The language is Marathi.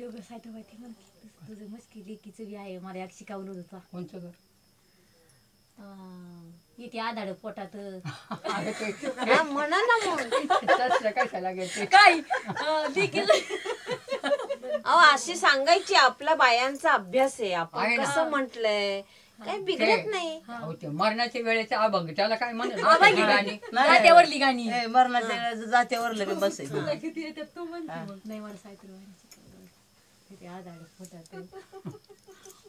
ते उगाच सायत्राबाई म्हणते तुझं मस्की लेकीचं बी आहे मला एक शिकवलं होतं कोणचं येते आधाड पोटात म्हणा ना मग कशाला घेते काय लेकीला अहो अशी सांगायची आपल्या बायांचा अभ्यास आहे आपण आहे ना. कसं म्हंटलय काही बिघडत नाही अहो, ते मरणाच्या वेळेचा अभंग त्याला काय म्हणत जात्यावरली गाणी मरणाच्या वेळेस जात्यावरलं बी बसायचं तुला किती येतात तू म्हणते मग नाही मला सायत्राबाई शिकवलं ते आधाड पोटात